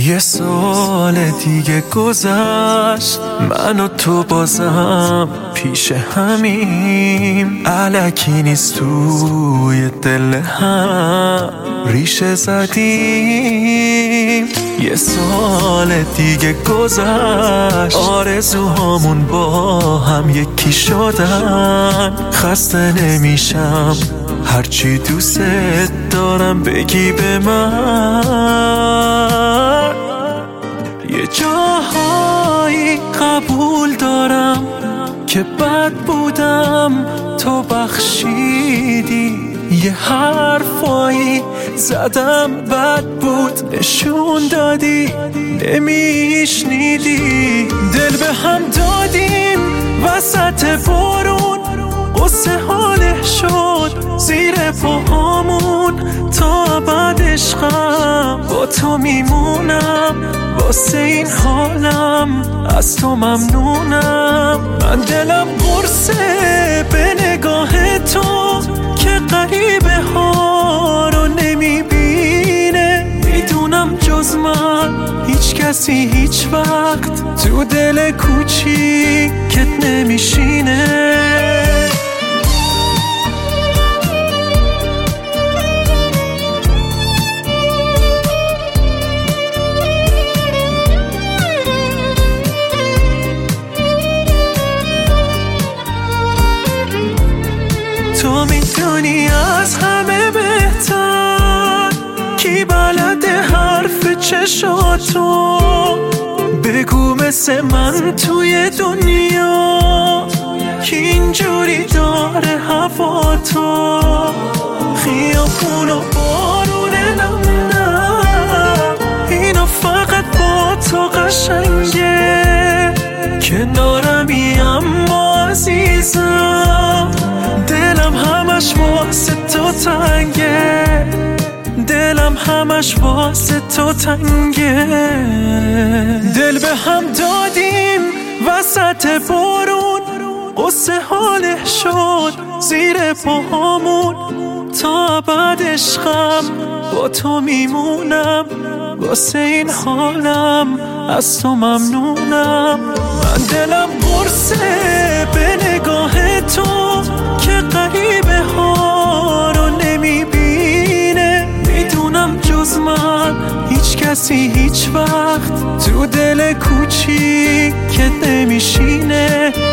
یه سال دیگه گذشت، من و تو بازم پیش همیم. الکی نیست توی دل هم ریشه زدیم. یه سال دیگه گذشت، آرزوهامون با هم یکی شدن. خسته نمیشم هرچی دوست دارم بگی به من. یه جاهایی قبول دارم که بد بودم، تو بخشیدی. یه حرفایی زدم بد بود، نشون دادی نمیشنیدی. دل به هم دادیم وسط بارون، قصه حاله شد زیر پاهامون. تا بعد عشقم با تو میمونم، واسه این حالم از تو ممنونم. من دلم قرصه به نگاه تو که غریبه ها رو نمیبینه. میدونم جز من هیچ کسی هیچ وقت تو دل کوچیکت نمیشینه. تو میدونی از همه بهتر کی بلده حرف چشاتو. بگو مثل من توی دنیا کی اینجوری داره هوا تو. خیابون و بارونه نم اینا فقط با تو قشنگه. کنارمی اما عزیزم، دلم همش واسه تو تنگه. دلم همش واسه تو تنگه. دل به هم دادیم وسط بارون، قصه حاله شد زیر پاهامون. تا بعد عشقم با تو میمونم، واسه این حالم از تو ممنونم. من دلم قرصه به نگاه تو که غریبه ها رو نمیبینه. میدونم جز من هیچ کسی هیچ وقت تو دل کوچیکت نمیشینه.